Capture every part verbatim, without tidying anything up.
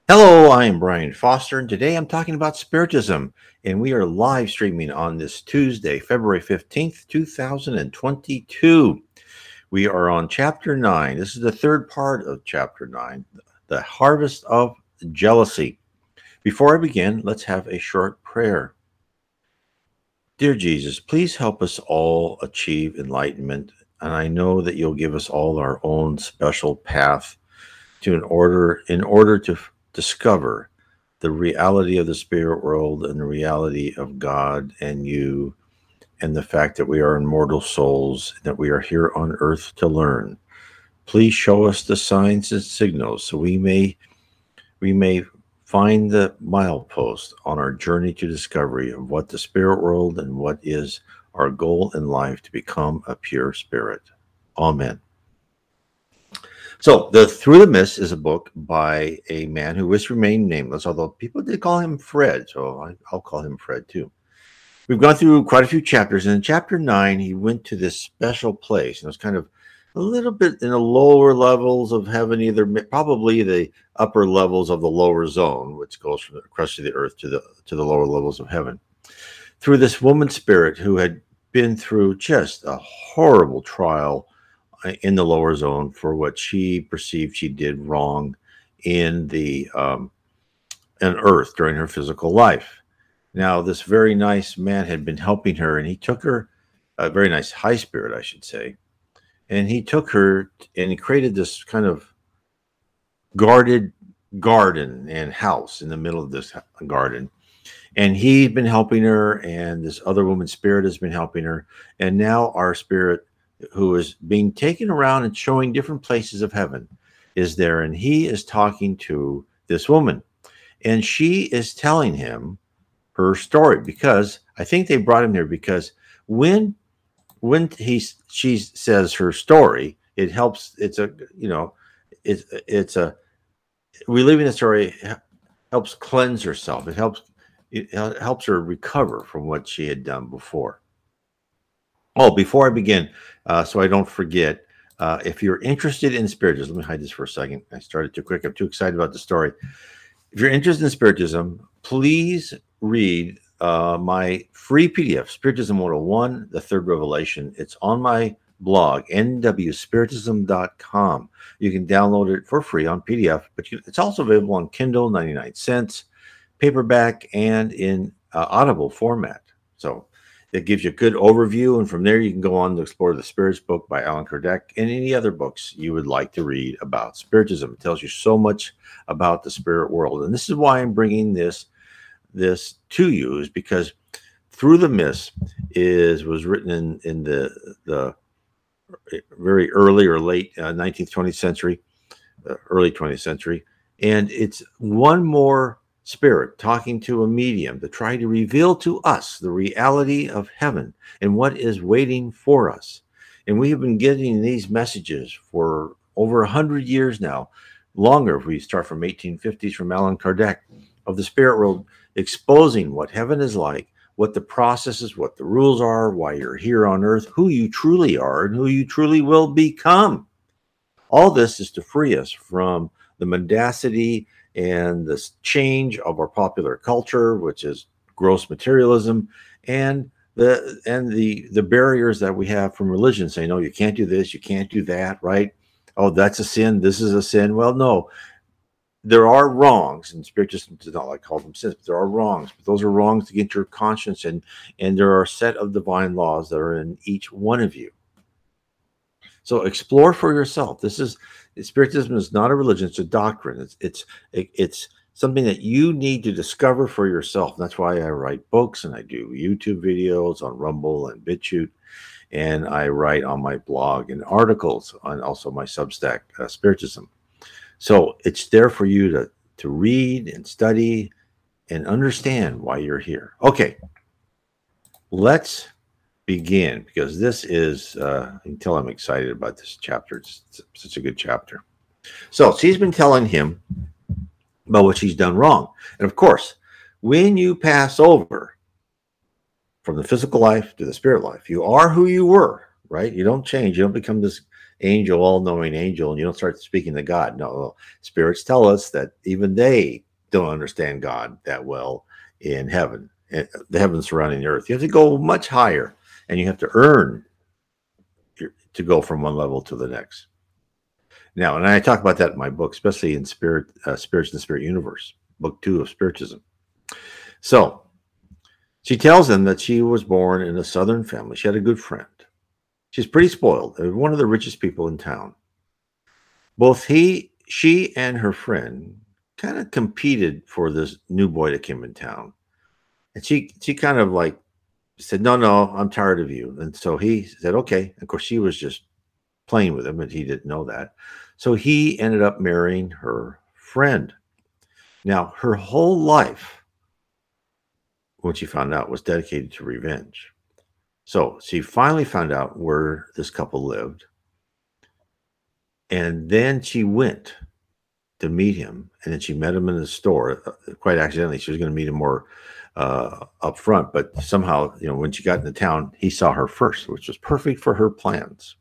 Hello, I am Brian Foster, and today I'm talking about Spiritism, and we are live streaming on this Tuesday, February fifteenth, two thousand twenty-two. We are on Chapter nine. This is the third part of Chapter nine, The Harvest of Jealousy. Before I begin, let's have a short prayer. Dear Jesus, please help us all achieve enlightenment, and I know that you'll give us all our own special path to in order in order to f- discover the reality of the spirit world and the reality of God and you and the fact that we are immortal souls, that we are here on earth to learn. Please show us the signs and signals so we may we may find the milepost on our journey to discovery of what the spirit world and what is our goal in life to become a pure spirit. Amen. So, the Through the Mist is a book by a man who wished to remain nameless, although people did call him Fred, so I, I'll call him Fred too. We've gone through quite a few chapters, and in chapter nine, he went to this special place, and it was kind of a little bit in the lower levels of heaven, either probably the upper levels of the lower zone, which goes from the crust of the earth to the to the lower levels of heaven, through this woman spirit who had been through just a horrible trial uh, in the lower zone for what she perceived she did wrong in the um, in Earth during her physical life. Now, this very nice man had been helping her, and he took her, a very nice high spirit, I should say, and he took her and he created this kind of guarded garden and house in the middle of this garden. And he'd been helping her, and this other woman's spirit has been helping her. And now our spirit, who is being taken around and showing different places of heaven, is there. And he is talking to this woman. And she is telling him her story, because I think they brought him there because when when he she says her story, it helps. It's a you know, it's it's a reliving the story helps cleanse herself. It helps it helps her recover from what she had done before. Oh, before I begin, uh, so I don't forget, uh, if you're interested in spiritism, let me hide this for a second. I started too quick. I'm too excited about the story. If you're interested in spiritism, please read uh, my free P D F, Spiritism one oh one, The Third Revelation. It's on my blog, n w spiritism dot com. You can download it for free on P D F, but you, it's also available on Kindle, ninety-nine cents, paperback, and in uh, Audible format. So it gives you a good overview, and from there you can go on to explore the Spirits book by Allan Kardec and any other books you would like to read about Spiritism. It tells you so much about the spirit world, and this is why I'm bringing this this to you, is because Through the Mist is was written in in the the very early or late uh, nineteenth, twentieth century, uh, early twentieth century, and it's one more spirit talking to a medium to try to reveal to us the reality of heaven and what is waiting for us. And we have been getting these messages for over a hundred years now, longer if we start from eighteen fifties from Allan Kardec, of the spirit world exposing what heaven is like, what the process is, what the rules are, why you're here on earth, who you truly are, and who you truly will become. All this is to free us from the mendacity and this change of our popular culture, which is gross materialism, and the and the the barriers that we have from religion, saying, "No, you can't do this, you can't do that," right? Oh, that's a sin. This is a sin. Well, no, there are wrongs, and Spiritism does not like to call them sins, but there are wrongs. But those are wrongs against your conscience, and and there are a set of divine laws that are in each one of you. So explore for yourself. This is Spiritism is not a religion; it's a doctrine. It's it's it, it's something that you need to discover for yourself. And that's why I write books, and I do YouTube videos on Rumble and BitChute, and I write on my blog and articles on also my Substack, uh, Spiritism. So it's there for you to to read and study and understand why you're here. Okay, let's begin, because this is, uh, you can tell I'm excited about this chapter. It's such a good chapter. So she's been telling him about what she's done wrong. And of course, when you pass over from the physical life to the spirit life, you are who you were, right? You don't change. You don't become this angel, all-knowing angel, and you don't start speaking to God. No, spirits tell us that even they don't understand God that well in heaven, the heavens surrounding the earth. You have to go much higher, and you have to earn to go from one level to the next. Now, and I talk about that in my book, especially in Spirit, uh, Spirits in the Spirit Universe, book two of Spiritism. So she tells them that she was born in a Southern family. She had a good friend. She's pretty spoiled. One of the richest people in town. Both he, she, and her friend kind of competed for this new boy that came in town, and she, she kind of like said, "No, no, I'm tired of you." And so he said, "Okay." Of course, she was just playing with him, and he didn't know that. So he ended up marrying her friend. Now, her whole life, when she found out, was dedicated to revenge. So she finally found out where this couple lived. And then she went to meet him. And then she met him in the store, quite accidentally. She was going to meet him more uh, up front. But somehow, you know, when she got into town, he saw her first, which was perfect for her plans.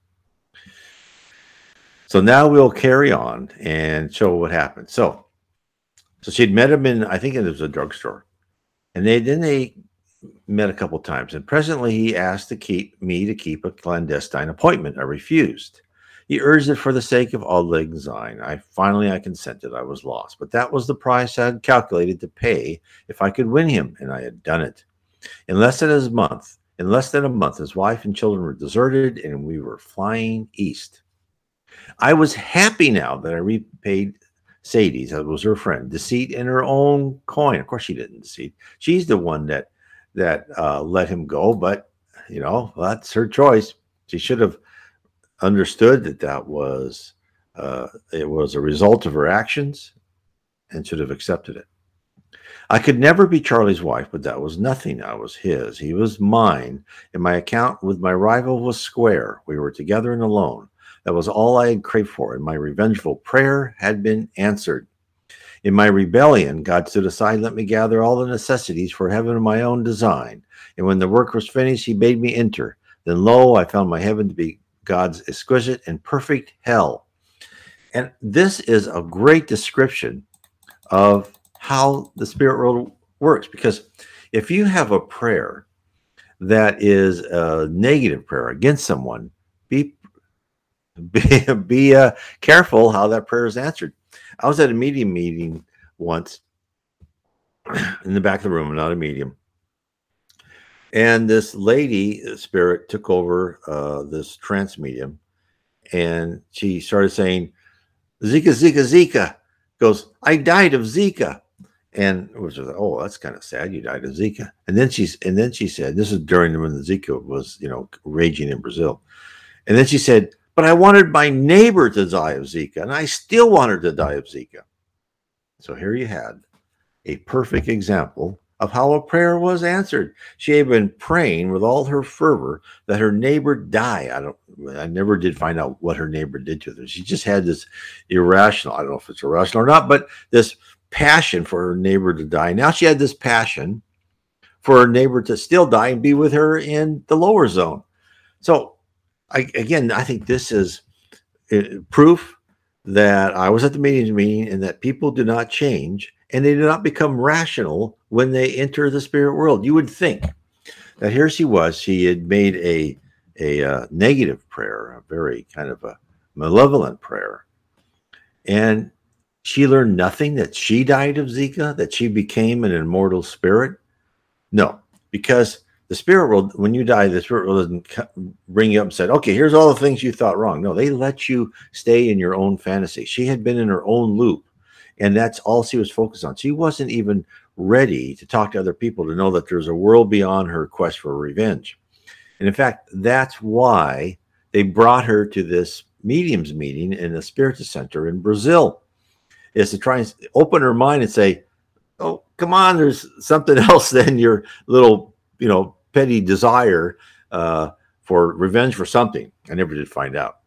So now we'll carry on and show what happened. So, so she'd met him in, I think it was a drugstore. And they then they met a couple times, and presently he asked to keep me to keep a clandestine appointment. I refused. He urged it for the sake of Auld Lang Syne. I finally I consented. I was lost, but that was the price I had calculated to pay if I could win him, and I had done it. In less than a month, in less than a month, his wife and children were deserted, and we were flying east. I was happy now that I repaid Sadie's, that was her friend, deceit in her own coin. Of course, she didn't deceive. She's the one that that uh, let him go, but you know, that's her choice. She should have understood that that was uh, it was a result of her actions, and should have accepted it. I could never be Charlie's wife, but that was nothing. I was his. He was mine, and my account with my rival was square. We were together and alone. That was all I had craved for, and my revengeful prayer had been answered. In my rebellion, God stood aside and let me gather all the necessities for heaven in my own design. And when the work was finished, he bade me enter. Then lo, I found my heaven to be God's exquisite and perfect hell. And this is a great description of how the spirit world works. Because if you have a prayer that is a negative prayer against someone, be be, be uh, careful how that prayer is answered. I was at a medium meeting once in the back of the room, not a medium. And this lady spirit took over uh, this trance medium, and she started saying, "Zika, Zika, Zika." Goes, "I died of Zika." And it was like, "Oh, that's kind of sad. You died of Zika." And then she's, and then she said, this is during when the Zika was, you know, raging in Brazil. And then she said, "But I wanted my neighbor to die of Zika, and I still wanted to die of Zika." So here you had a perfect example of how a prayer was answered. She had been praying with all her fervor that her neighbor die. I don't, I never did find out what her neighbor did to her. She just had this irrational, I don't know if it's irrational or not, but this passion for her neighbor to die. Now she had this passion for her neighbor to still die and be with her in the lower zone. So I, again, I think this is proof that I was at the meetings meeting and that people do not change and they do not become rational when they enter the spirit world. You would think that here she was, she had made a, a uh, negative prayer, a very kind of a malevolent prayer. And she learned nothing, that she died of Zika, that she became an immortal spirit. No, because the spirit world, when you die, the spirit world doesn't bring you up and say, "Okay, here's all the things you thought wrong." No, they let you stay in your own fantasy. She had been in her own loop, and that's all she was focused on. She wasn't even ready to talk to other people to know that there's a world beyond her quest for revenge. And in fact, that's why they brought her to this mediums meeting in the Spiritist Center in Brazil, is to try and open her mind and say, "Oh, come on, there's something else than your little, you know, petty desire uh, for revenge for something." I never did find out.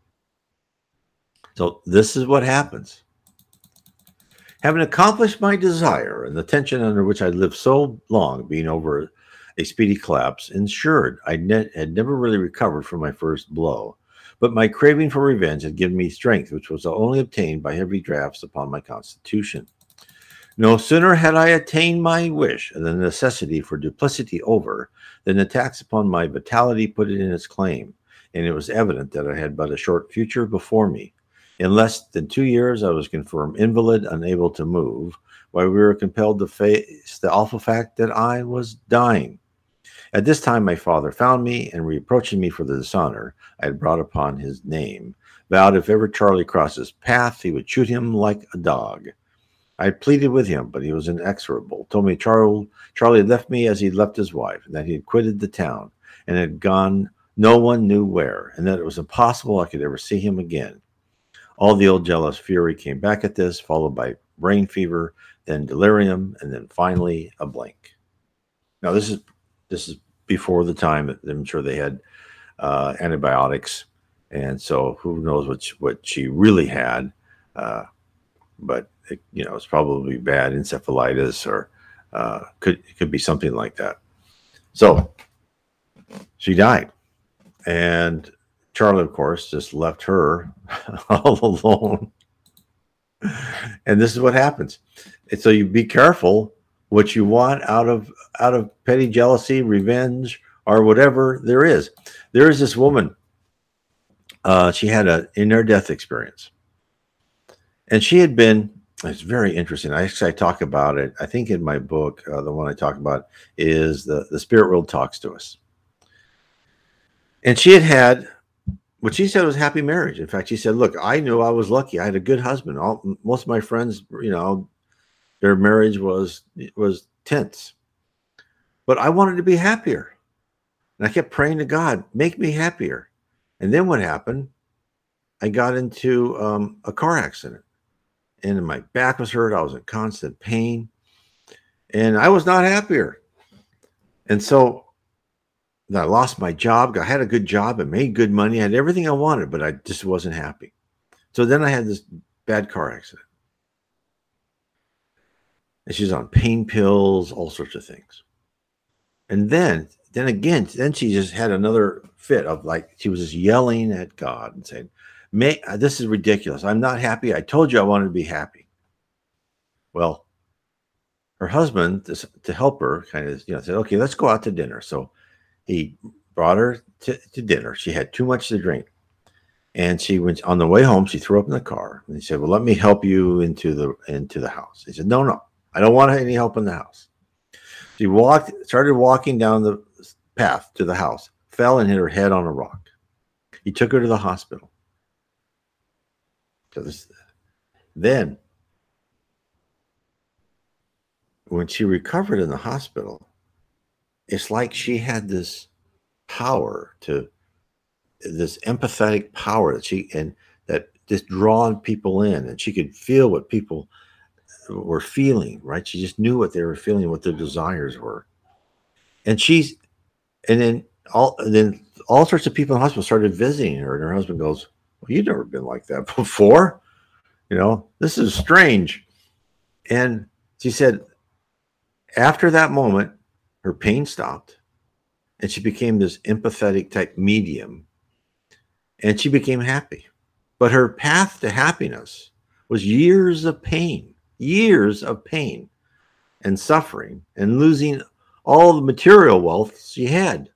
So this is what happens. Having accomplished my desire and the tension under which I lived so long, being over a speedy collapse, ensured I ne- had never really recovered from my first blow. But my craving for revenge had given me strength, which was only obtained by heavy drafts upon my constitution. No sooner had I attained my wish and the necessity for duplicity over, than attacks upon my vitality put it in its claim, and it was evident that I had but a short future before me. In less than two years, I was confirmed invalid, unable to move, while we were compelled to face the awful fact that I was dying. At this time, my father found me, and reproaching me for the dishonor I had brought upon his name, vowed if ever Charlie crossed his path, he would shoot him like a dog. I pleaded with him, but he was inexorable, told me Charlie, Charlie had left me as he'd left his wife, and that he had quitted the town, and had gone no one knew where, and that it was impossible I could ever see him again. All the old jealous fury came back at this, followed by brain fever, then delirium, and then finally a blank. Now, this is this is before the time that I'm sure they had uh, antibiotics, and so who knows what she, what she really had, uh, but it, you know, it's probably bad encephalitis, or uh, could it could be something like that. So she died, and Charlie, of course, just left her all alone. And this is what happens. And so you be careful what you want out of out of petty jealousy, revenge, or whatever there is. There is this woman. Uh, she had a near-death experience, and she had been. It's very interesting. I actually I talk about it. I think in my book, uh, the one I talk about is the the spirit world talks to us. And she had had what she said was happy marriage. In fact, she said, "Look, I knew I was lucky. I had a good husband. All most of my friends, you know, their marriage was was tense, but I wanted to be happier, and I kept praying to God, make me happier." And then what happened? I got into um, a car accident, and my back was hurt. I was in constant pain, and I was not happier. And so I lost my job. I had a good job. I made good money. I had everything I wanted, but I just wasn't happy. So then I had this bad car accident. And she's on pain pills, all sorts of things. And then, then again, then she just had another fit of like, she was just yelling at God and saying, May, this is ridiculous. I'm not happy. I told you I wanted to be happy. Well, her husband, to, to help her, kind of, you know, said, okay, let's go out to dinner. So he brought her to, to dinner. She had too much to drink. And she went on the way home, she threw up in the car. And he said, well, let me help you into the into the house. He said, no, no, I don't want any help in the house. She walked, started walking down the path to the house, fell and hit her head on a rock. He took her to the hospital. So this, then, when she recovered in the hospital, it's like she had this power to, this empathetic power that she, and that just drawn people in, and she could feel what people were feeling, right? She just knew what they were feeling, what their desires were. And she's, and then all, and then all sorts of people in the hospital started visiting her, and her husband goes, well, you've never been like that before. You know, this is strange. And she said, after that moment, her pain stopped, and she became this empathetic type medium, and she became happy. But her path to happiness was years of pain, years of pain and suffering, and losing all the material wealth she had.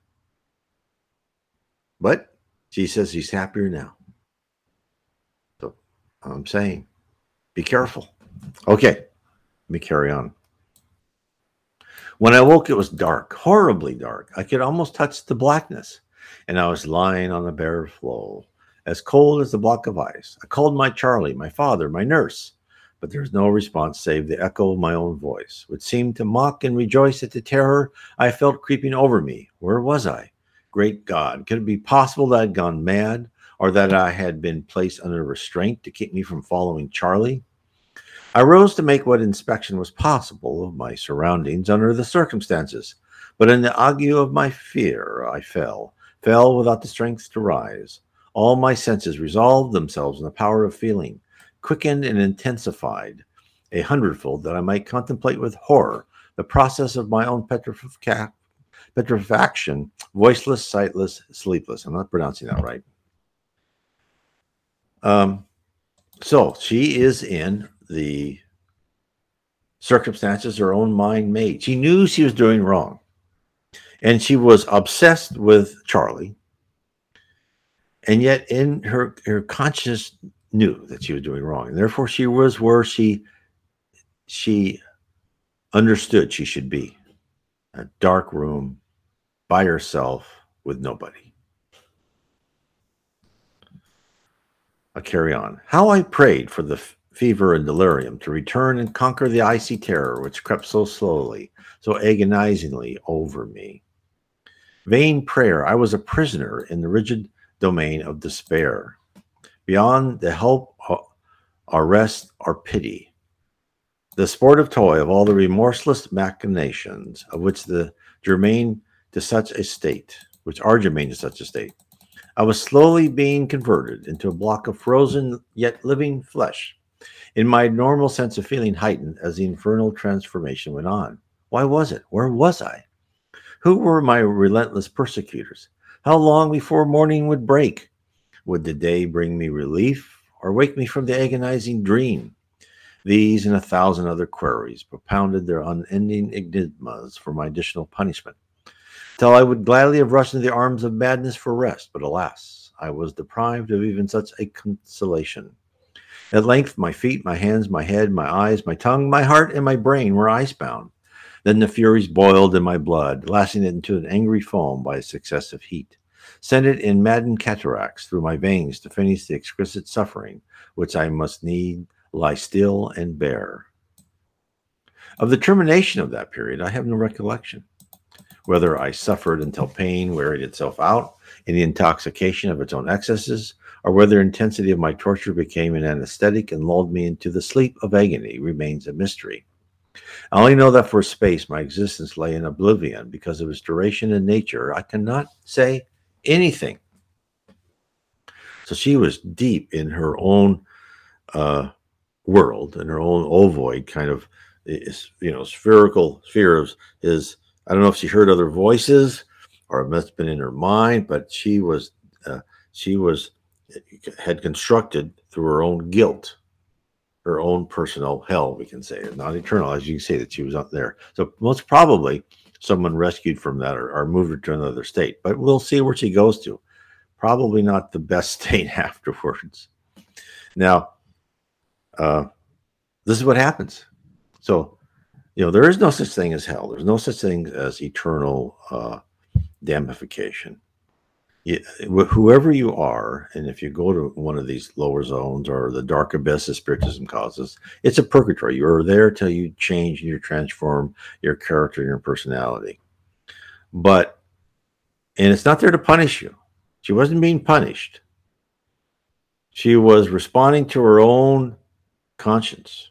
But she says she's happier now. So I'm saying, be careful. Okay, let me carry on. When I woke, it was dark, horribly dark. I could almost touch the blackness, and I was lying on the bare floor, as cold as a block of ice. I called my Charlie, my father, my nurse, but there was no response save the echo of my own voice, which seemed to mock and rejoice at the terror I felt creeping over me. Where was I? Great God, could it be possible that I'd gone mad, or that I had been placed under restraint to keep me from following Charlie? I rose to make what inspection was possible of my surroundings under the circumstances, but in the ague of my fear I fell, fell without the strength to rise. All my senses resolved themselves in the power of feeling, quickened and intensified a hundredfold, that I might contemplate with horror the process of my own petrific- petrifaction, voiceless, sightless, sleepless. I'm not pronouncing that right. Um, so she is in the circumstances her own mind made. She knew she was doing wrong. And she was obsessed with Charlie. And yet in her, her conscience knew that she was doing wrong. And therefore she was where she she understood she should be. A dark room by herself with nobody. I'll carry on. How I prayed for the f- fever and delirium to return and conquer the icy terror which crept so slowly, so agonizingly over me. Vain prayer. I was a prisoner in the rigid domain of despair. Beyond the help, or rest, or pity. The sportive toy of all the remorseless machinations of which the germane to such a state, which are germane to such a state. I was slowly being converted into a block of frozen yet living flesh, in my normal sense of feeling heightened as the infernal transformation went on. Why was it? Where was I? Who were my relentless persecutors? How long before morning would break? Would the day bring me relief or wake me from the agonizing dream? These and a thousand other queries propounded their unending enigmas for my additional punishment, till I would gladly have rushed into the arms of madness for rest. But alas, I was deprived of even such a consolation. At length, my feet, my hands, my head, my eyes, my tongue, my heart, and my brain were icebound. Then the furies boiled in my blood, lashing it into an angry foam by successive heat, sent it in maddened cataracts through my veins to finish the exquisite suffering which I must need lie still and bear. Of the termination of that period, I have no recollection. Whether I suffered until pain wearied itself out in the intoxication of its own excesses, or whether intensity of my torture became an anesthetic and lulled me into the sleep of agony, remains a mystery. I only know that for a space my existence lay in oblivion because of its duration and nature. I cannot say anything. So she was deep in her own uh, world, in her own ovoid kind of, you know, spherical sphere of his. I don't know if she heard other voices or it must have been in her mind, but she was, uh, she was, had constructed through her own guilt, her own personal hell, we can say, not eternal, as you can say that she was up there. So most probably someone rescued from that or, or moved her to another state, but we'll see where she goes to. Probably not the best state afterwards. Now, uh, this is what happens. So, you know, there is no such thing as hell. There's no such thing as eternal uh, damnification. You, whoever you are, and if you go to one of these lower zones or the dark abyss that Spiritism causes, it's a purgatory. You're there till you change and you transform your character and your personality. But, and it's not there to punish you. She wasn't being punished. She was responding to her own conscience.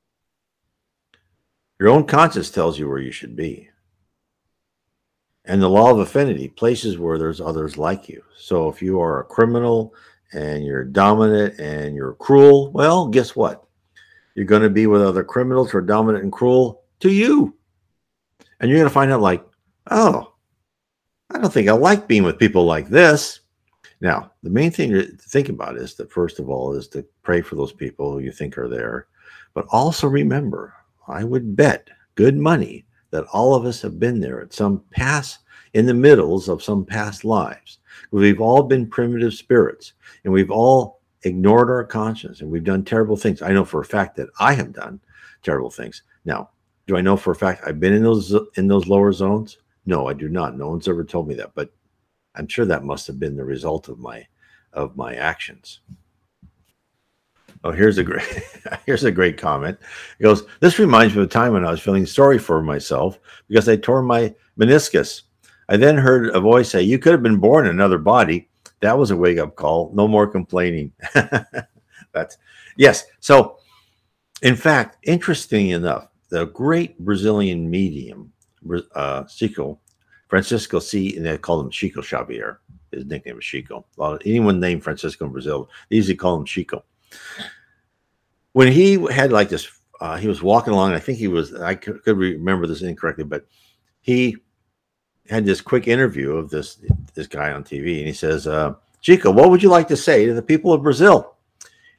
Your own conscience tells you where you should be. And the law of affinity, places where there's others like you. So if you are a criminal and you're dominant and you're cruel, well, guess what? You're going to be with other criminals who are dominant and cruel to you. And you're going to find out like, oh, I don't think I like being with people like this. Now, the main thing to think about is that, first of all, is to pray for those people who you think are there. But also remember, I would bet good money that all of us have been there at some past, in the middles of some past lives. We've all been primitive spirits, and we've all ignored our conscience, and we've done terrible things. I know for a fact that I have done terrible things. Now, do I know for a fact I've been in those in those lower zones? No, I do not. No one's ever told me that, but I'm sure that must have been the result of my of my actions. Oh, here's a great here's a great comment. It goes, this reminds me of a time when I was feeling sorry for myself because I tore my meniscus. I then heard a voice say, you could have been born in another body. That was a wake-up call. No more complaining. That's yes. So, in fact, interesting enough, the great Brazilian medium, uh, Chico, Francisco C, and they call him Chico Xavier. His nickname is Chico. A lot of, anyone named Francisco in Brazil, they usually call him Chico. When he had like this, uh, he was walking along. I think he was, I could, could remember this incorrectly, but he had this quick interview of this this guy on T V, and he says, uh, Chico, what would you like to say to the people of Brazil?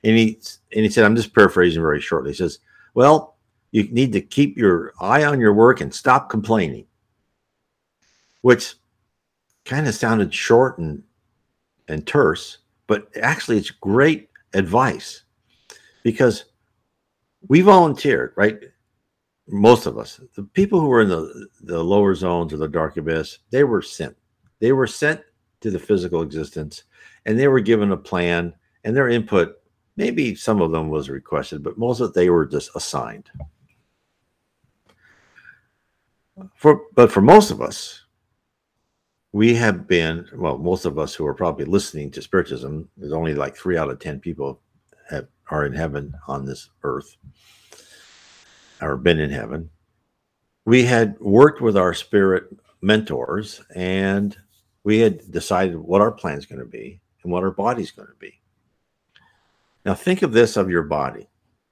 And he and he said, I'm just paraphrasing very shortly. He says, well, you need to keep your eye on your work and stop complaining, which kind of sounded short and and terse, but actually it's great advice, because we volunteered, right? Most of us, the people who were in the, the lower zones of the dark abyss, they were sent. They were sent to the physical existence, and they were given a plan, and their input, maybe some of them was requested, but most of it they were just assigned. For but for most of us, we have been, well, most of us who are probably listening to Spiritism, there's only like three out of ten people have, are in heaven on this earth, or been in heaven. We had worked with our spirit mentors, and we had decided what our plan is going to be and what our body's going to be. Now think of this of your body.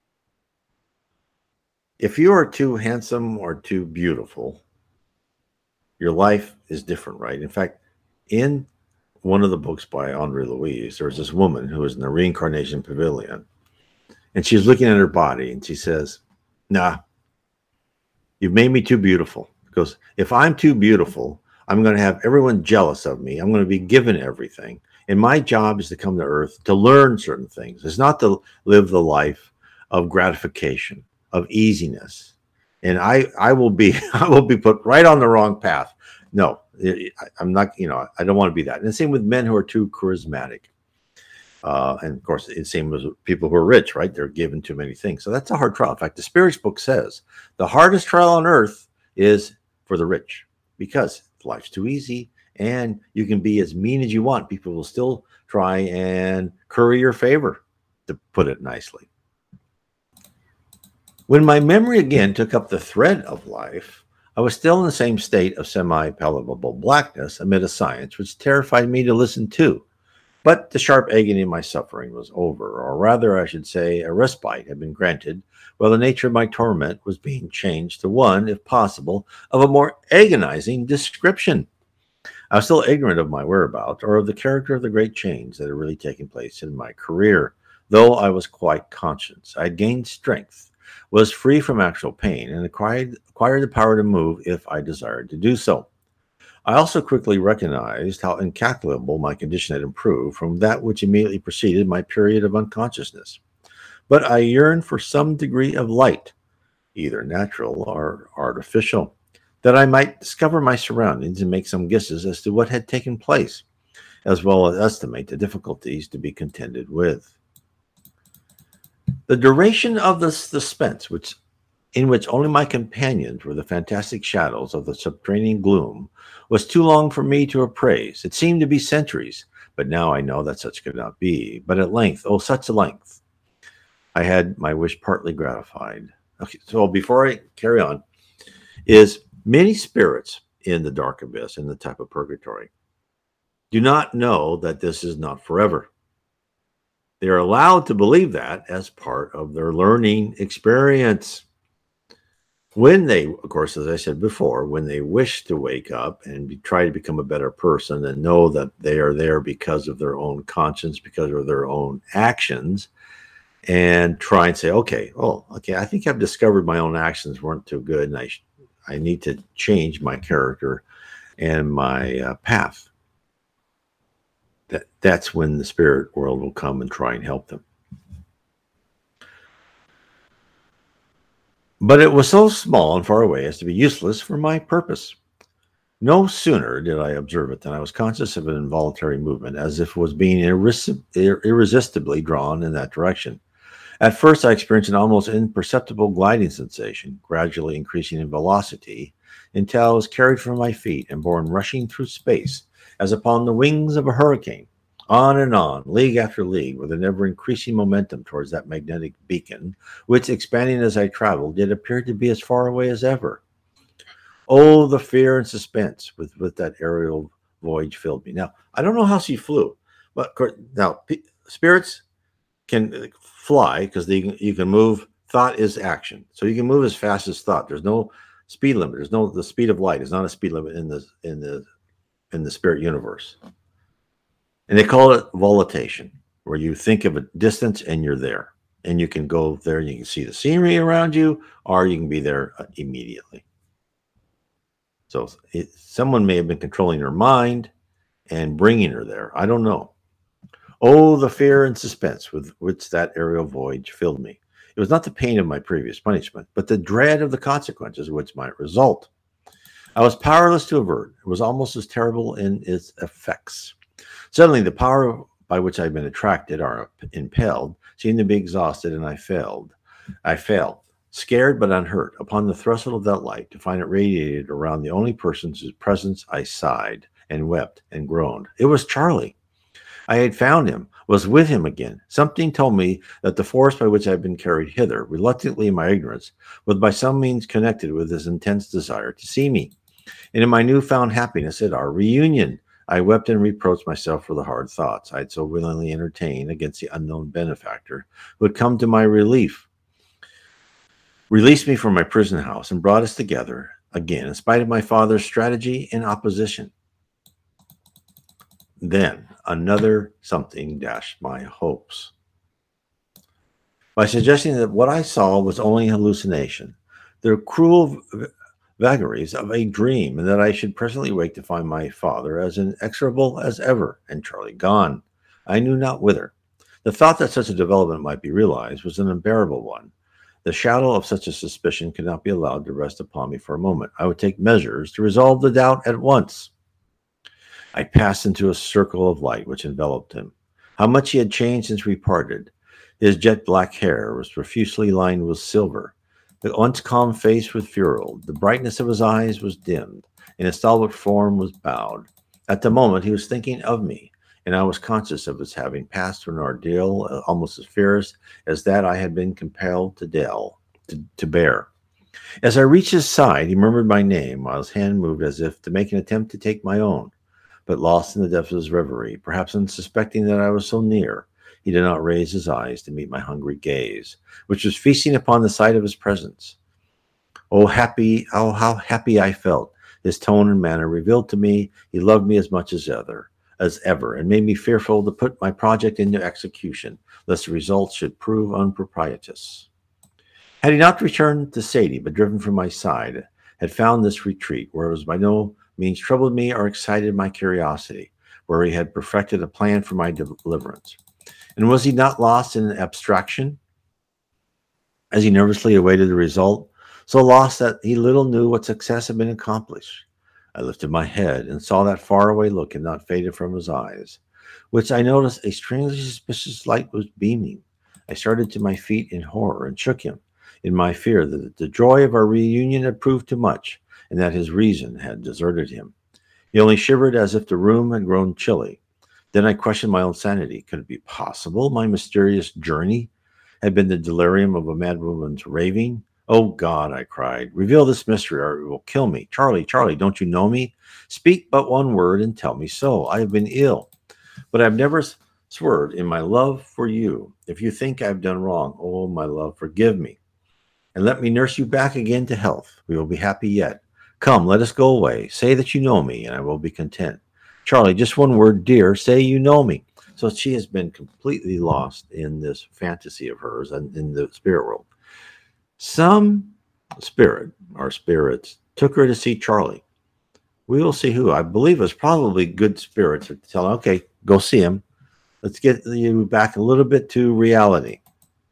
If you are too handsome or too beautiful, your life is different, right? In fact, in one of the books by Andre Louise, there was this woman who was in the reincarnation pavilion, and she's looking at her body, and she says, nah, you've made me too beautiful. Because if I'm too beautiful, I'm going to have everyone jealous of me. I'm going to be given everything. And my job is to come to earth to learn certain things. It's not to live the life of gratification, of easiness. And I, I will be, I will be put right on the wrong path. No, it, I'm not, you know, I don't want to be that. And the same with men who are too charismatic. Uh, and of course, it's the same as people who are rich, right? They're given too many things. So that's a hard trial. In fact, the Spirits book says the hardest trial on earth is for the rich, because life's too easy and you can be as mean as you want. People will still try and curry your favor, to put it nicely. When my memory again took up the thread of life, I was still in the same state of semi-palpable blackness amid a science which terrified me to listen to. But the sharp agony of my suffering was over, or rather, I should say, a respite had been granted, while the nature of my torment was being changed to one, if possible, of a more agonizing description. I was still ignorant of my whereabouts, or of the character of the great change that had really taken place in my career, though I was quite conscious. I had gained strength, was free from actual pain, and acquired, acquired the power to move if I desired to do so. I also quickly recognized how incalculable my condition had improved from that which immediately preceded my period of unconsciousness. But I yearned for some degree of light, either natural or artificial, that I might discover my surroundings and make some guesses as to what had taken place, as well as estimate the difficulties to be contended with. The duration of the suspense, which in which only my companions were the fantastic shadows of the subterranean gloom, was too long for me to appraise. It seemed to be centuries, but now I know that such could not be. But at length, oh, such a length, I had my wish partly gratified. Okay, so before I carry on, is many spirits in the dark abyss, in the type of purgatory, do not know that this is not forever. They are allowed to believe that as part of their learning experience. When they, of course, as I said before, when they wish to wake up and be, try to become a better person and know that they are there because of their own conscience, because of their own actions, and try and say, okay, oh, okay, I think I've discovered my own actions weren't too good, and I, I need to change my character and my uh, path. That, that's when the spirit world will come and try and help them. But it was so small and far away as to be useless for my purpose. No sooner did I observe it than I was conscious of an involuntary movement, as if it was being irres- irresistibly drawn in that direction. At first, I experienced an almost imperceptible gliding sensation, gradually increasing in velocity, until I was carried from my feet and borne rushing through space, as upon the wings of a hurricane, on and on, league after league, with an ever-increasing momentum towards that magnetic beacon, which, expanding as I traveled, yet appeared to be as far away as ever. Oh, the fear and suspense with, with that aerial voyage filled me. Now, I don't know how she flew, but now, spirits can fly because they you can move. Thought is action, so you can move as fast as thought. There's no speed limit. There's no the speed of light is not a speed limit in the in the in the spirit universe. And they call it volitation. where you think of a distance and you're there. And you can go there, you can see the scenery around you, or you can be there uh, immediately. So it, someone may have been controlling her mind and bringing her there. I don't know. Oh, the fear and suspense with which that aerial voyage filled me. It was not the pain of my previous punishment, but the dread of the consequences which might result. I was powerless to avert. It was almost as terrible in its effects. Suddenly, the power by which I had been attracted or impelled seemed to be exhausted, and I failed. I fell, scared but unhurt, upon the threshold of that light to find it radiated around the only person whose presence I sighed and wept and groaned. It was Charlie. I had found him, was with him again. Something told me that the force by which I had been carried hither, reluctantly in my ignorance, was by some means connected with his intense desire to see me. And in my newfound happiness at our reunion, I wept and reproached myself for the hard thoughts I had so willingly entertained against the unknown benefactor who had come to my relief, released me from my prison house, and brought us together again, in spite of my father's strategy and opposition. Then another something dashed my hopes. By suggesting that what I saw was only hallucination, the cruel vagaries of a dream, and that I should presently wake to find my father as inexorable as ever, and Charlie gone, I knew not whither. The thought that such a development might be realized was an unbearable one. The shadow of such a suspicion could not be allowed to rest upon me for a moment. I would take measures to resolve the doubt at once. I passed into a circle of light which enveloped him. How much he had changed since we parted. His jet black hair was profusely lined with silver. The once calm face was furrowed. The brightness of his eyes was dimmed, and his stalwart form was bowed. At the moment, he was thinking of me, and I was conscious of his having passed through an ordeal almost as fierce as that I had been compelled to, del, to, to bear. As I reached his side, he murmured my name, while his hand moved as if to make an attempt to take my own. But lost in the depths of his reverie, perhaps unsuspecting that I was so near, he did not raise his eyes to meet my hungry gaze, which was feasting upon the sight of his presence. Oh, happy, oh, how happy I felt! His tone and manner revealed to me he loved me as much as ever, as ever, and made me fearful to put my project into execution, lest the results should prove unpropitious. Had he not returned to Sadie, but driven from my side, had found this retreat, where it was by no means troubled me or excited my curiosity, where he had perfected a plan for my deliverance. And was he not lost in abstraction as he nervously awaited the result, so lost that he little knew what success had been accomplished? I lifted my head and saw that faraway look had not faded from his eyes, which I noticed a strangely suspicious light was beaming. I started to my feet in horror and shook him in my fear that the joy of our reunion had proved too much, and that his reason had deserted him. He only shivered as if the room had grown chilly. Then I questioned my own sanity. Could it be possible my mysterious journey had been the delirium of a mad woman's raving? Oh, God, I cried, reveal this mystery or it will kill me. Charlie, Charlie, don't you know me? Speak but one word and tell me so. I have been ill, but I've never swerved in my love for you. If you think I've done wrong, oh, my love, forgive me, and let me nurse you back again to health. We will be happy yet. Come, let us go away. Say that you know me, and I will be content. Charlie, just one word, dear. Say you know me. So she has been completely lost in this fantasy of hers and in the spirit world. Some spirit or spirits took her to see Charlie. We will see who. I believe it was probably good spirits to tell her, okay, go see him. Let's get you back a little bit to reality.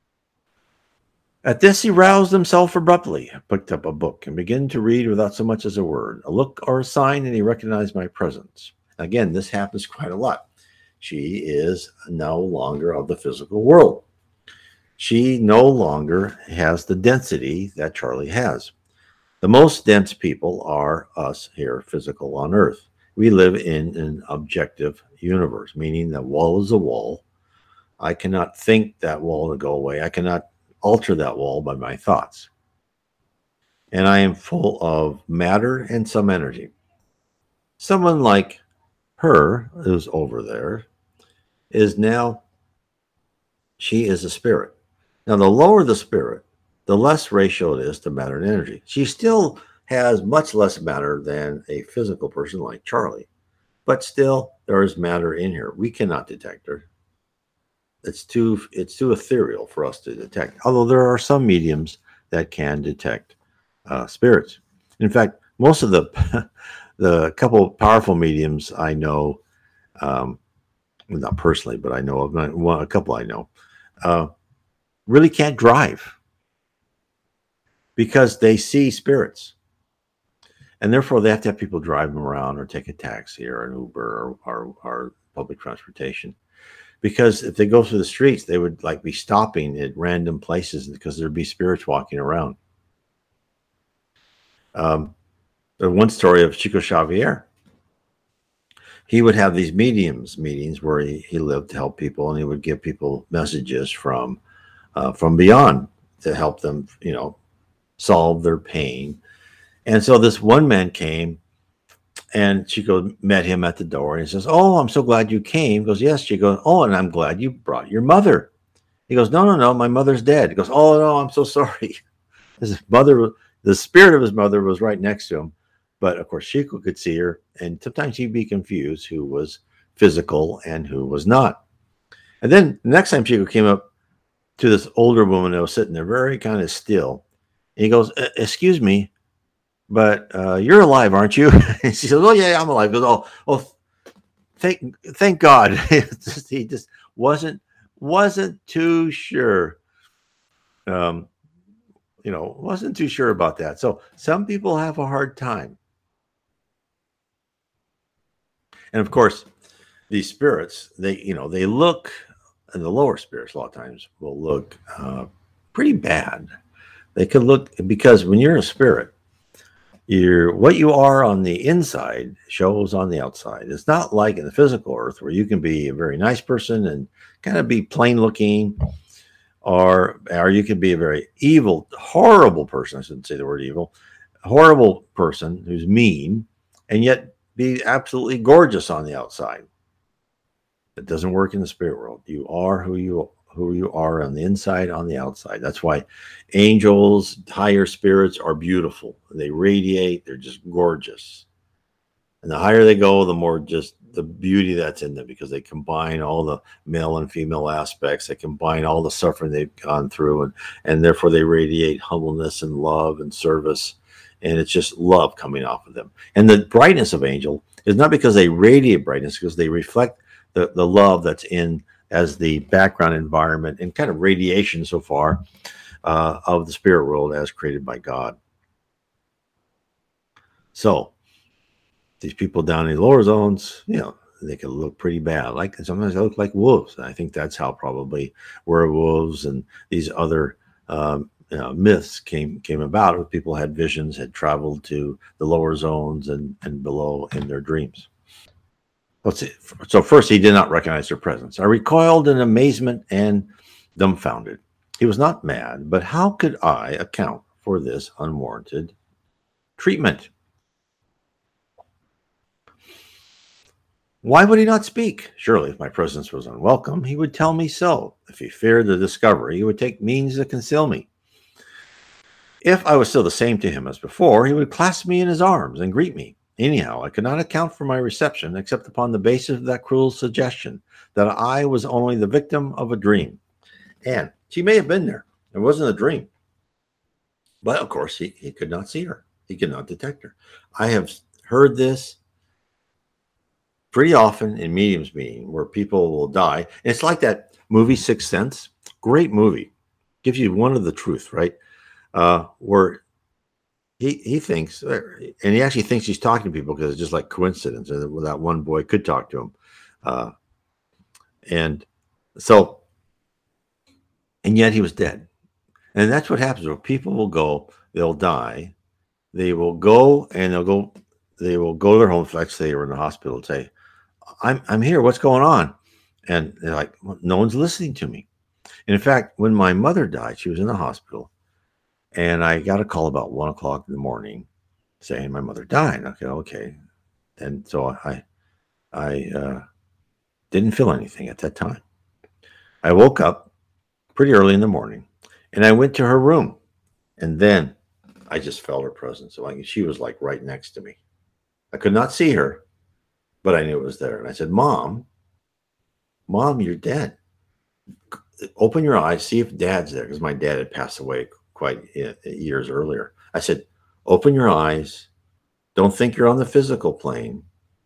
At this, he roused himself abruptly, picked up a book, and began to read without so much as a word, a look or a sign, and he recognized my presence. Again, this happens quite a lot. She is no longer of the physical world. She no longer has the density that Charlie has. The most dense people are us here, physical on Earth. We live in an objective universe, meaning that wall is a wall. I cannot think that wall to go away. I cannot alter that wall by my thoughts. And I am full of matter and some energy. Someone like her, who's over there, is now, she is a spirit. Now, the lower the spirit, the less ratio it is to matter and energy. She still has much less matter than a physical person like Charlie, but still there is matter in her. We cannot detect her. it's too it's too ethereal for us to detect. Although there are some mediums that can detect uh, spirits. In fact, most of the the couple powerful mediums I know, um, well, not personally, but I know of one, a couple I know, uh, really can't drive because they see spirits, and therefore they have to have people drive them around or take a taxi or an Uber or, or, or public transportation. Because if they go through the streets, they would like be stopping at random places because there'd be spirits walking around. Um, there's one story of Chico Xavier. He would have these mediums meetings where he, he lived to help people, and he would give people messages from uh, from beyond to help them, you know, solve their pain. And so this one man came, and Chico met him at the door, and he says, "Oh, I'm so glad you came." He goes, "Yes." Chico, "Oh, and I'm glad you brought your mother." He goes, "No, no, no, my mother's dead." He goes, "Oh, no, I'm so sorry." His mother, the spirit of his mother was right next to him. But of course, Chico could see her, and sometimes he'd be confused who was physical and who was not. And then the next time Chico came up to this older woman that was sitting there very kind of still, and he goes, "E- Excuse me, but uh, you're alive, aren't you?" And she says, "Oh, yeah, I'm alive." He goes, "Oh, oh, thank, thank God." He just wasn't wasn't too sure. Um, you know, wasn't too sure about that. So some people have a hard time. And of course, these spirits, they, you know, they look, and the lower spirits a lot of times will look uh, pretty bad. They could look, because when you're a spirit, you're what you are on the inside shows on the outside. It's not like in the physical earth where you can be a very nice person and kind of be plain looking, or or you can be a very evil, horrible person. I shouldn't say the word evil, horrible person who's mean, and yet be absolutely gorgeous on the outside. It doesn't work in the spirit world. You are who you who you are on the inside, on the outside. That's why angels, higher spirits are beautiful. They radiate. They're just gorgeous. And the higher they go, the more just the beauty that's in them, because they combine all the male and female aspects. They combine all the suffering they've gone through, and and therefore they radiate humbleness and love and service. And it's just love coming off of them. And the brightness of angel is not because they radiate brightness, because they reflect the, the love that's in as the background environment and kind of radiation so far uh, of the spirit world as created by God. So these people down in the lower zones, you know, they can look pretty bad. Like sometimes they look like wolves. And I think that's how probably werewolves and these other um, you know, myths came came about. With people had visions, had traveled to the lower zones and and below in their dreams. Let's see. So first, he did not recognize their presence. I recoiled in amazement and dumbfounded. He was not mad, but how could I account for this unwarranted treatment? Why would he not speak? Surely, if my presence was unwelcome, he would tell me so. If he feared the discovery, he would take means to conceal me. If I was still the same to him as before, he would clasp me in his arms and greet me. Anyhow, I could not account for my reception except upon the basis of that cruel suggestion that I was only the victim of a dream. And she may have been there. It wasn't a dream. But of course, he, he could not see her. He could not detect her. I have heard this pretty often in mediums meeting where people will die. And it's like that movie Sixth Sense. Great movie. Gives you one of the truth, right? Uh, where he he thinks, and he actually thinks he's talking to people because it's just like coincidence. And that one boy could talk to him, uh, and so, and yet he was dead. And that's what happens. Where people will go, they'll die, they will go and they'll go, they will go to their home. Let's say they were in the hospital and say, "I'm I'm here. What's going on?" And they're like, well, "No one's listening to me." And in fact, when my mother died, she was in the hospital, and I got a call about one o'clock in the morning saying my mother died. Okay, okay. And so I, I uh, didn't feel anything at that time. I woke up pretty early in the morning, and I went to her room, and then I just felt her presence. So like she was like right next to me. I could not see her, but I knew it was there. And I said, "Mom, Mom, you're dead." Open your eyes, see if Dad's there, because my dad had passed away quite uh, years earlier. I said, open your eyes. Don't think you're on the physical plane.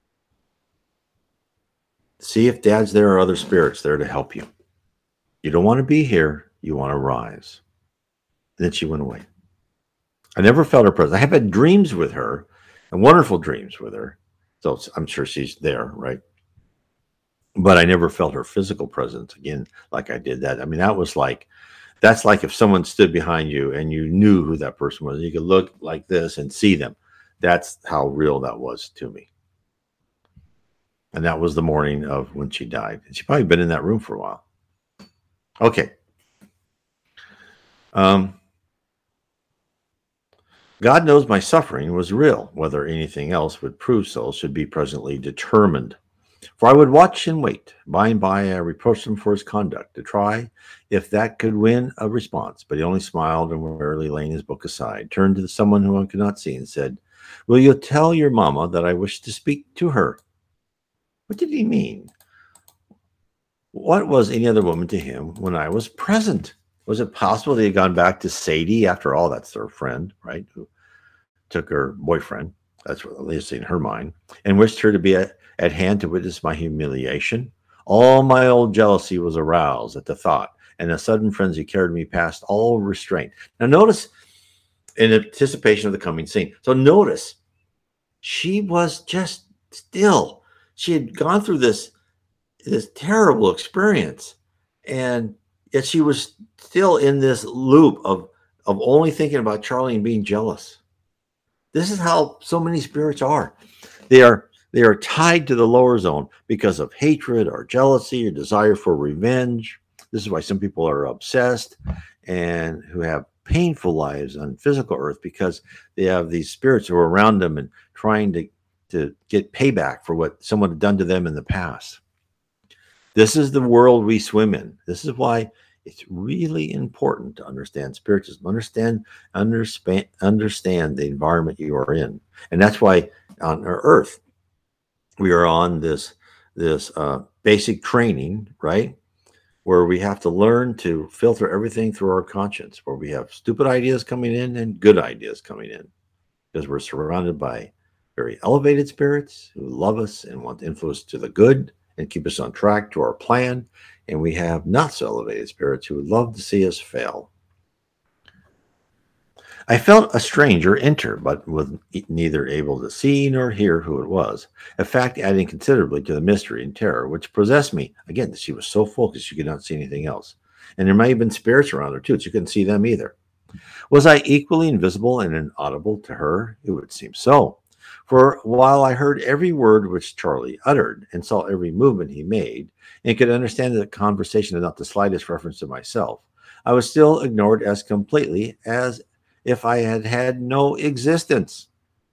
See if Dad's there or other spirits there to help you. You don't want to be here. You want to rise. And then she went away. I never felt her presence. I have had dreams with her, and wonderful dreams with her. So I'm sure she's there, right? But I never felt her physical presence again, like I did that. I mean, that was like, that's like if someone stood behind you and you knew who that person was. You could look like this and see them. That's how real that was to me. And that was the morning of when she died. And she'd probably been in that room for a while. Okay. Um, God knows my suffering was real. Whether anything else would prove so should be presently determined. For I would watch and wait. By and by I reproached him for his conduct, to try if that could win a response. But he only smiled and, wearily laying his book aside, turned to someone whom I could not see and said, "Will you tell your mamma that I wish to speak to her?" What did he mean? What was any other woman to him when I was present? Was it possible that he had gone back to Sadie? After all, that's their friend, right? Who took her boyfriend. That's what at least in her mind, and wished her to be at, at hand to witness my humiliation. All my old jealousy was aroused at the thought, and a sudden frenzy carried me past all restraint. Now notice, in anticipation of the coming scene. So notice, she was just still. She had gone through this, this terrible experience, and yet she was still in this loop of, of only thinking about Charlie and being jealous. This is how so many spirits are. They are they are tied to the lower zone because of hatred or jealousy or desire for revenge. This is why some people are obsessed and who have painful lives on physical earth, because they have these spirits who are around them and trying to, to get payback for what someone had done to them in the past. This is the world we swim in. This is why it's really important to understand spiritism, understand, understand, understand the environment you are in. And that's why on our earth, we are on this, this uh, basic training, right? Where we have to learn to filter everything through our conscience, where we have stupid ideas coming in and good ideas coming in, because we're surrounded by very elevated spirits who love us and want to influence to the good and keep us on track to our plan. And we have not so elevated spirits who would love to see us fail. I felt a stranger enter, but was neither able to see nor hear who it was, a fact adding considerably to the mystery and terror which possessed me. Again, she was so focused she could not see anything else. And there might have been spirits around her too, so you couldn't see them either. Was I equally invisible and inaudible to her? It would seem so. For while I heard every word which Charlie uttered and saw every movement he made, and could understand that the conversation had not the slightest reference to myself, I was still ignored as completely as if I had had no existence.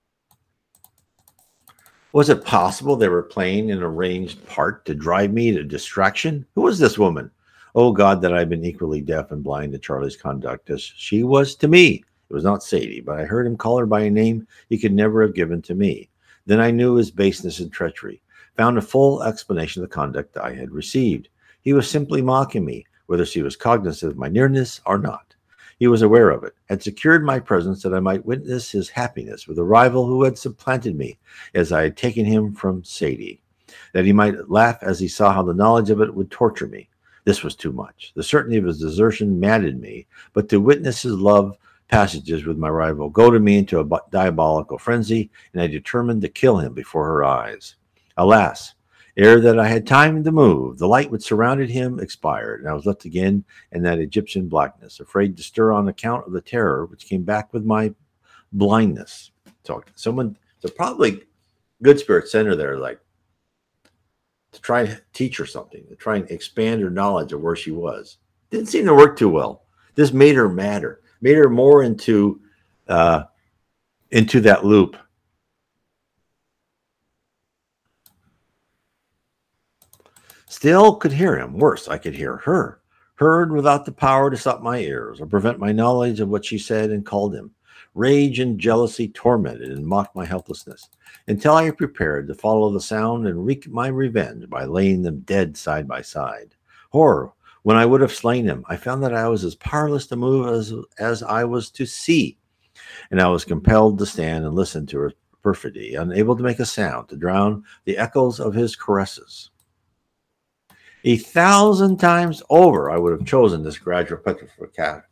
Was it possible they were playing an arranged part to drive me to distraction? Who was this woman? Oh God, that I had been equally deaf and blind to Charlie's conduct as she was to me. It was not Sadie, but I heard him call her by a name he could never have given to me. Then I knew his baseness and treachery, found a full explanation of the conduct I had received. He was simply mocking me, whether she was cognizant of my nearness or not. He was aware of it, had secured my presence that I might witness his happiness with a rival who had supplanted me, as I had taken him from Sadie, that he might laugh as he saw how the knowledge of it would torture me. This was too much. The certainty of his desertion maddened me, but to witness his love passages with my rival goaded me into a diabolical frenzy, and I determined to kill him before her eyes. Alas, ere that I had time to move, the light which surrounded him expired, and I was left again in that Egyptian blackness, afraid to stir on account of the terror which came back with my blindness. So someone, so probably good spirit sent her there, like to try and teach her something, to try and expand her knowledge of where she was. Didn't seem to work too well. This made her madder, made her more into uh, into that loop. Still could hear him. Worse, I could hear her. Heard without the power to stop my ears or prevent my knowledge of what she said and called him. Rage and jealousy tormented and mocked my helplessness, until I prepared to follow the sound and wreak my revenge by laying them dead side by side. Horror When I would have slain him, I found that I was as powerless to move as, as I was to see, and I was compelled to stand and listen to her perfidy, unable to make a sound to drown the echoes of his caresses. A thousand times over, I would have chosen this gradual petrification.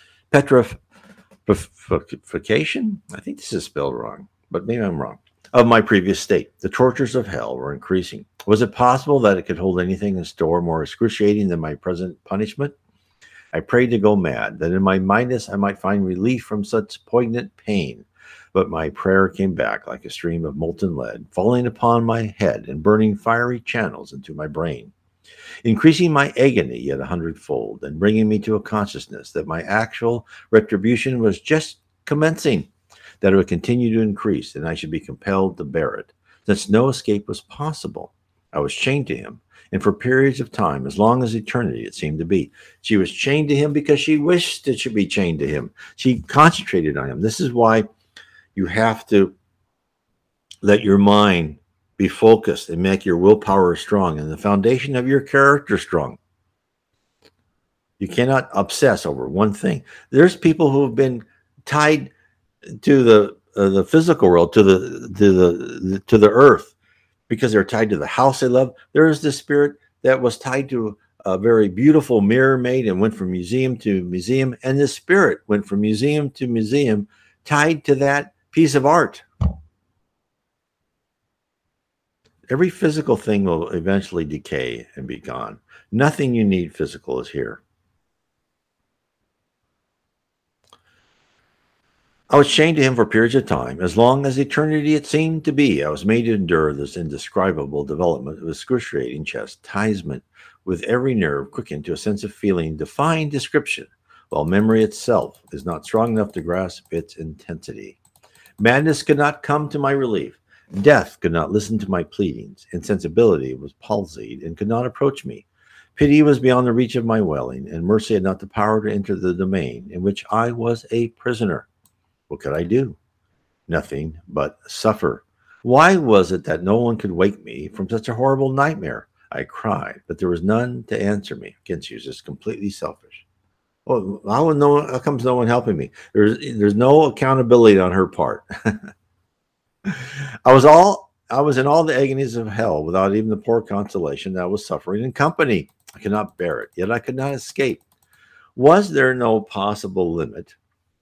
Petrification? I think this is spelled wrong, but maybe I'm wrong. Of my previous state. The tortures of hell were increasing. Was it possible that it could hold anything in store more excruciating than my present punishment? I prayed to go mad, that in my madness I might find relief from such poignant pain. But my prayer came back like a stream of molten lead, falling upon my head and burning fiery channels into my brain, increasing my agony yet a hundredfold, and bringing me to a consciousness that my actual retribution was just commencing, that it would continue to increase, and I should be compelled to bear it, since no escape was possible. I was chained to him, and for periods of time, as long as eternity it seemed to be. She was chained to him because she wished it should be chained to him. She concentrated on him. This is why you have to let your mind be focused and make your willpower strong and the foundation of your character strong. You cannot obsess over one thing. There's people who have been tied to the uh, the physical world, to the to the to the earth, because they're tied to the house they love. There is this spirit that was tied to a very beautiful mirror made and went from museum to museum, and this spirit went from museum to museum, tied to that piece of art. Every physical thing will eventually decay and be gone. Nothing you need physical is here. I was chained to him for periods of time, as long as eternity it seemed to be. I was made to endure this indescribable development of excruciating chastisement, with every nerve quickened to a sense of feeling defying description, while memory itself is not strong enough to grasp its intensity. Madness could not come to my relief. Death could not listen to my pleadings. Insensibility was palsied and could not approach me. Pity was beyond the reach of my wailing, and mercy had not the power to enter the domain in which I was a prisoner. What could I do? Nothing but suffer. Why was it that no one could wake me from such a horrible nightmare? I cried, but there was none to answer me. Again, she was just completely selfish. Well, how, no, how comes no one helping me? There's, there's no accountability on her part. I was all I was in all the agonies of hell, without even the poor consolation that I was suffering in company. I could not bear it, yet I could not escape. Was there no possible limit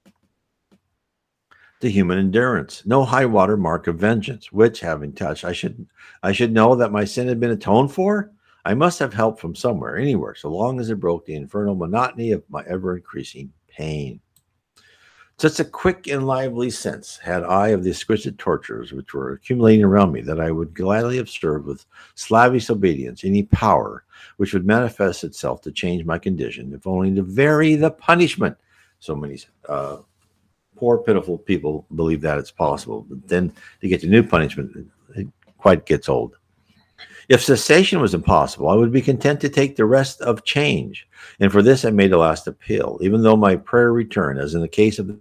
to human endurance, no high water mark of vengeance, which, having touched, I should I should know that my sin had been atoned for? I must have help from somewhere, anywhere, so long as it broke the infernal monotony of my ever-increasing pain. Such a quick and lively sense had I of the exquisite tortures which were accumulating around me, that I would gladly have served with slavish obedience any power which would manifest itself to change my condition, if only to vary the punishment. So many uh, poor, pitiful people believe that it's possible, but then to get to new punishment, it quite gets old. If cessation was impossible, I would be content to take the rest of change, and for this I made a last appeal, even though my prayer returned, as in the case of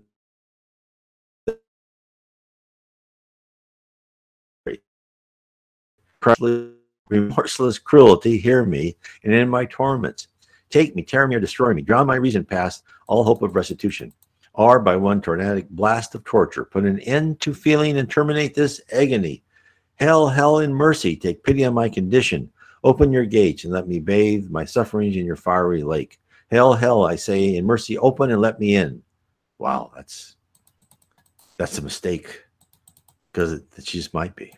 remorseless cruelty. Hear me, and in my torments, take me, tear me, or destroy me, drown my reason past all hope of restitution, or by one tornadic blast of torture put an end to feeling and terminate this agony. Hell, hell, in mercy, take pity on my condition. Open your gates and let me bathe my sufferings in your fiery lake. Hell, hell, I say, in mercy, open and let me in. Wow, that's that's a mistake, because it, it just might be.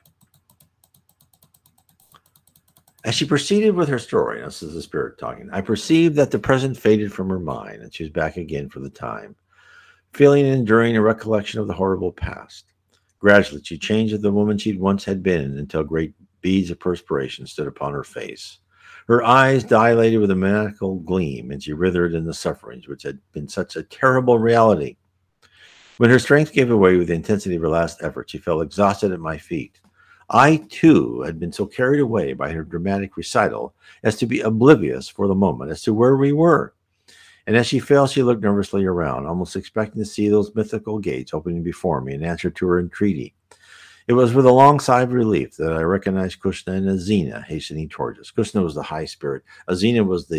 As she proceeded with her story, this is the spirit talking, I perceived that the present faded from her mind, and she was back again for the time, feeling and enduring a recollection of the horrible past. Gradually, she changed into the woman she once had been, until great beads of perspiration stood upon her face. Her eyes dilated with a maniacal gleam, and she writhed in the sufferings which had been such a terrible reality. When her strength gave away with the intensity of her last effort, she fell exhausted at my feet. I, too, had been so carried away by her dramatic recital as to be oblivious for the moment as to where we were. And as she fell, she looked nervously around, almost expecting to see those mythical gates opening before me in answer to her entreaty. It was with a long sigh of relief that I recognized Kushna and Azina hastening towards us. Kushna was the high spirit. Azina was the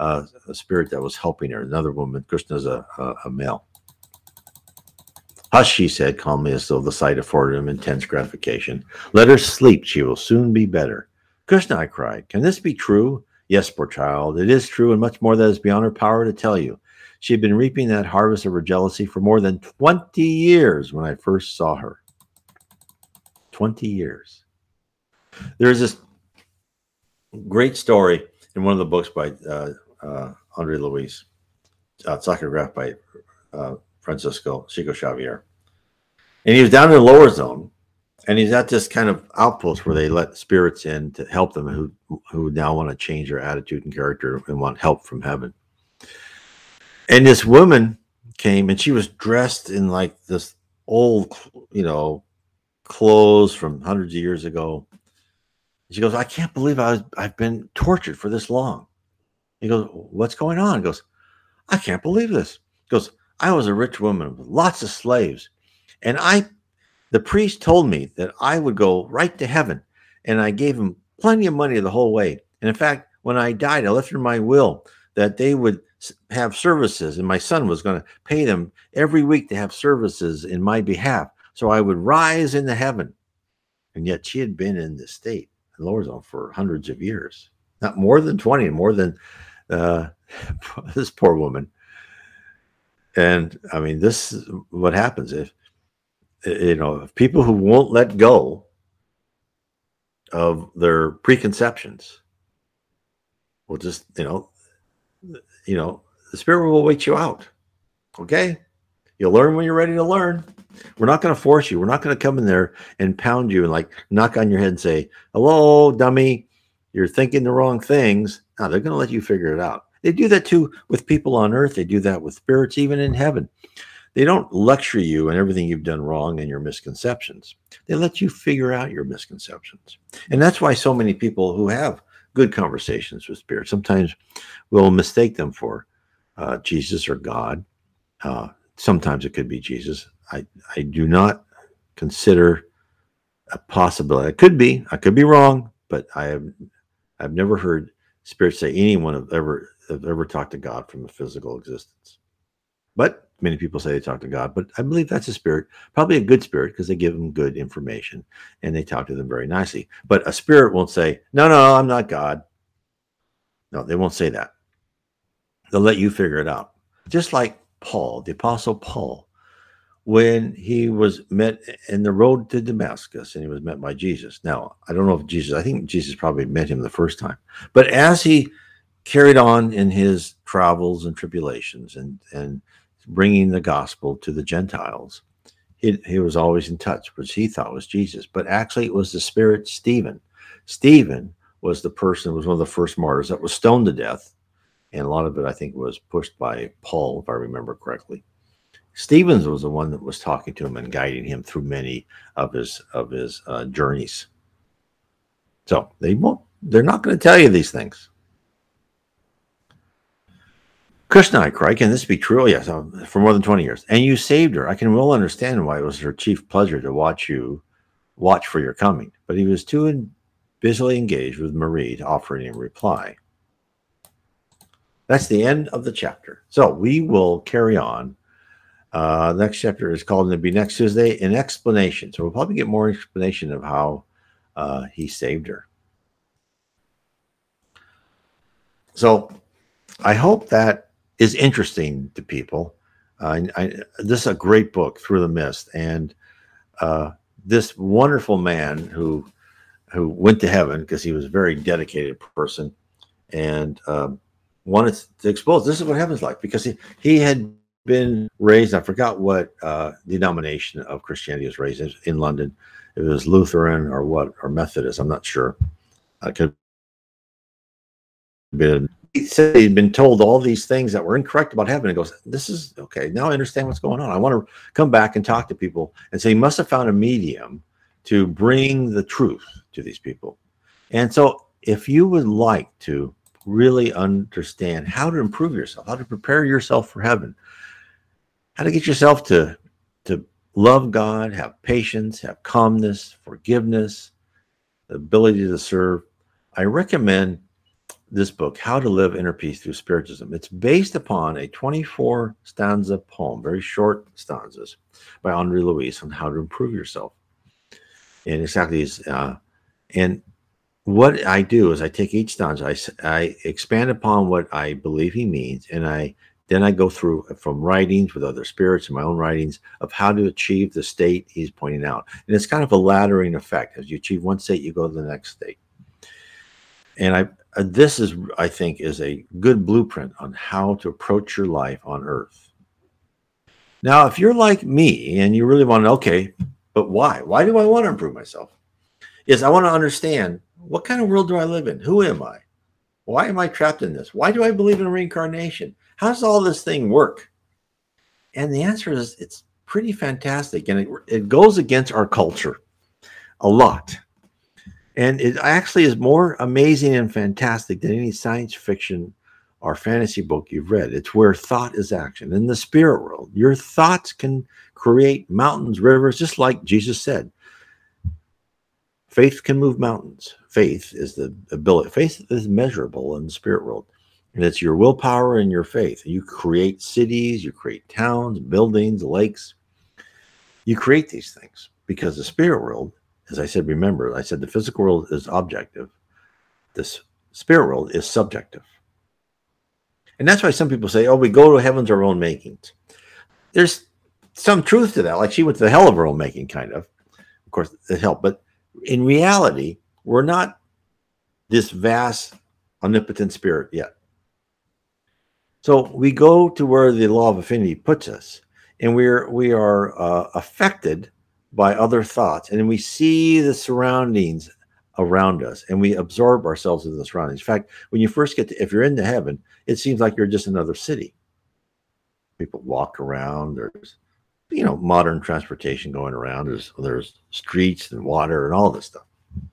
uh, a spirit that was helping her. Another woman, Krishna's a, a, a male. Hush, she said calmly, as though the sight afforded him intense gratification. Let her sleep. She will soon be better. Krishna, I cried, can this be true? Yes, poor child, it is true, and much more that is beyond her power to tell you. She had been reaping that harvest of her jealousy for more than twenty years when I first saw her. twenty years. There's this great story in one of the books by uh, uh, Andre Luis, uh, psychographed by uh, Francisco Chico Xavier. And he was down in the lower zone, and he's at this kind of outpost where they let spirits in to help them who who now want to change their attitude and character and want help from heaven. And this woman came, and she was dressed in like this old, you know, clothes from hundreds of years ago. She goes, I can't believe I was, I've been tortured for this long. He goes, what's going on? He goes, I can't believe this. He goes, I was a rich woman with lots of slaves. And I, the priest told me that I would go right to heaven. And I gave him plenty of money the whole way. And in fact, when I died, I left in my will that they would have services, and my son was going to pay them every week to have services in my behalf. So I would rise into heaven. And yet she had been in this state, the lower zone, for hundreds of years, not more than twenty, more than uh, this poor woman. And I mean, this is what happens if, you know, if people who won't let go of their preconceptions will just, you know, you know, the spirit will wait you out. Okay. You'll learn when you're ready to learn. We're not going to force you. We're not going to come in there and pound you and like knock on your head and say, hello, dummy, you're thinking the wrong things. No, they're going to let you figure it out. They do that too with people on earth. They do that with spirits, even in heaven. They don't lecture you on everything you've done wrong and your misconceptions. They let you figure out your misconceptions. And that's why so many people who have good conversations with spirits sometimes will mistake them for uh, Jesus or God. Uh, sometimes it could be Jesus. I, I do not consider a possibility. It could be. I could be wrong, but I have I've never heard spirits say anyone have ever have ever talked to God from a physical existence. But many people say they talk to God, but I believe that's a spirit, probably a good spirit, because they give them good information and they talk to them very nicely. But a spirit won't say, no, no, I'm not God. No, they won't say that. They'll let you figure it out. Just like Paul, the Apostle Paul, when he was met in the road to Damascus and he was met by Jesus. Now, I don't know if Jesus, I think Jesus probably met him the first time. But as he carried on in his travels and tribulations and, and bringing the gospel to the Gentiles, he, he was always in touch, which he thought was Jesus. But actually, it was the spirit Stephen. Stephen was the person, was one of the first martyrs that was stoned to death. And a lot of it, I think, was pushed by Paul, if I remember correctly. Stevens was the one that was talking to him and guiding him through many of his of his uh, journeys. So they won't. They're not going to tell you these things. Krishna, I cried, can this be true? Yes, for more than twenty years. And you saved her. I can well understand why it was her chief pleasure to watch you, watch for your coming. But he was too in, busily engaged with Marie to offer any reply. That's the end of the chapter. So we will carry on. Uh, the next chapter is called, and it'll be next Tuesday, an explanation. So we'll probably get more explanation of how uh, he saved her. So I hope that is interesting to people. Uh, I, this is a great book, Through the Mist, and uh, this wonderful man who who went to heaven because he was a very dedicated person and um, wanted to expose this is what heaven's like, because he, he had been raised, I forgot what uh, denomination of Christianity was raised in, in London. It was Lutheran or what, or Methodist, I'm not sure. I could have been. He said he'd been told all these things that were incorrect about heaven, and goes, this is okay, now I understand what's going on. I want to come back and talk to people. And so he must have found a medium to bring the truth to these people. And so if you would like to really understand how to improve yourself, how to prepare yourself for heaven, how to get yourself to, to love God, have patience, have calmness, forgiveness, the ability to serve, I recommend this book, How to Live Inner Peace Through Spiritism. It's based upon a twenty-four stanza poem, very short stanzas, by Andre Luis on how to improve yourself. And exactly, uh, and what I do is I take each stanza, I, I expand upon what I believe he means, and I then I go through from writings with other spirits and my own writings of how to achieve the state he's pointing out. And it's kind of a laddering effect. As you achieve one state, you go to the next state. And I uh, this is, I think, is a good blueprint on how to approach your life on Earth. Now, if you're like me and you really want to, okay, but why? Why do I want to improve myself? Is I want to understand, what kind of world do I live in? Who am I? Why am I trapped in this? Why do I believe in reincarnation? How does all this thing work? And the answer is, it's pretty fantastic. And it, it goes against our culture a lot. And it actually is more amazing and fantastic than any science fiction or fantasy book you've read. It's where thought is action. In the spirit world, your thoughts can create mountains, rivers, just like Jesus said. Faith can move mountains. Faith is the ability. Faith is measurable in the spirit world. And it's your willpower and your faith. You create cities, you create towns, buildings, lakes. You create these things because the spirit world, as I said, remember, I said the physical world is objective. This spirit world is subjective. And that's why some people say, oh, we go to heaven's our own makings. There's some truth to that. Like she went to the hell of her own making, kind of. Of course, it helped. But in reality, we're not this vast, omnipotent spirit yet. So we go to where the law of affinity puts us, and we're we are uh, affected by other thoughts, and we see the surroundings around us, and we absorb ourselves into the surroundings. In fact, when you first get to, if you're into heaven, it seems like you're just another city. People walk around. There's, you know, modern transportation going around. There's there's streets and water and all this stuff.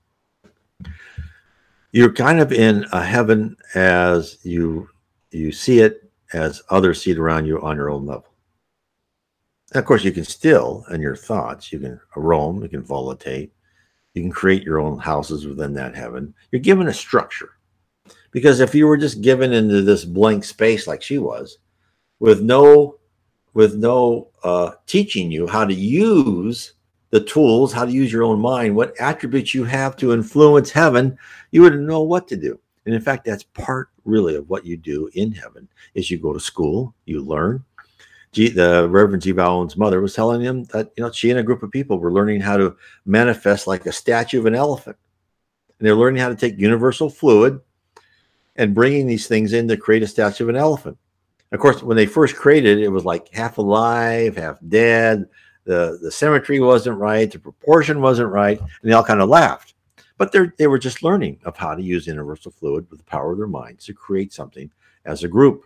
You're kind of in a heaven as you you see it, as others see it around you on your own level. And of course, you can still, in your thoughts, you can roam, you can volatilate, you can create your own houses within that heaven. You're given a structure. Because if you were just given into this blank space like she was, with no with no uh, teaching you how to use the tools, how to use your own mind, what attributes you have to influence heaven, you wouldn't know what to do. And in fact, that's part really of what you do in heaven, is you go to school, you learn. G, the Reverend G. Bowen's mother was telling him that, you know, she and a group of people were learning how to manifest like a statue of an elephant. And they're learning how to take universal fluid and bringing these things in to create a statue of an elephant. Of course, when they first created it, it was like half alive, half dead. The, the symmetry wasn't right. The proportion wasn't right. And they all kind of laughed. But they were just learning of how to use universal fluid with the power of their minds to create something as a group.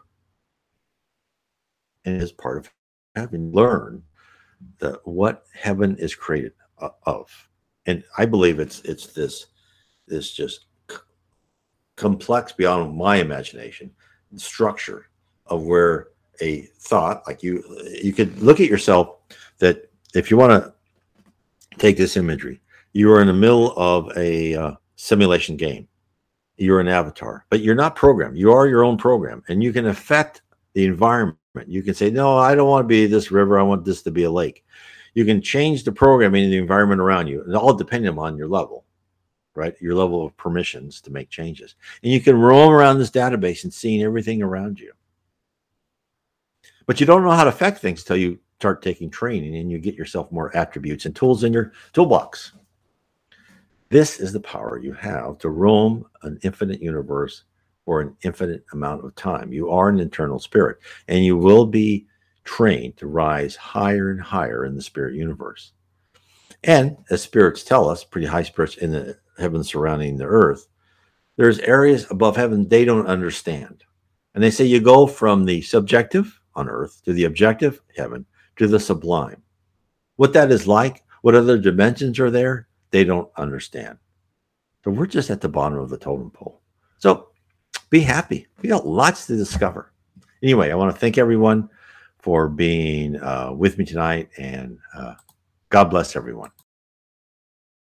And as part of having learned the, what heaven is created of. And I believe it's it's this, this just c- complex beyond my imagination structure of where a thought, like you, you could look at yourself that if you want to take this imagery, you are in the middle of a uh, simulation game. You're an avatar, but you're not programmed. You are your own program, and you can affect the environment. You can say, no, I don't want to be this river. I want this to be a lake. You can change the programming in the environment around you, and all depending on your level, right? Your level of permissions to make changes. And you can roam around this database and seeing everything around you. But you don't know how to affect things until you start taking training and you get yourself more attributes and tools in your toolbox. This is the power you have to roam an infinite universe for an infinite amount of time. You are an internal spirit, and you will be trained to rise higher and higher in the spirit universe. And as spirits tell us, pretty high spirits in the heavens surrounding the earth, there's areas above heaven they don't understand. And they say you go from the subjective on earth to the objective heaven to the sublime. What that is like, what other dimensions are there, they don't understand. So we're just at the bottom of the totem pole. So be happy. We got lots to discover. Anyway, I want to thank everyone for being uh, with me tonight, and uh, God bless everyone.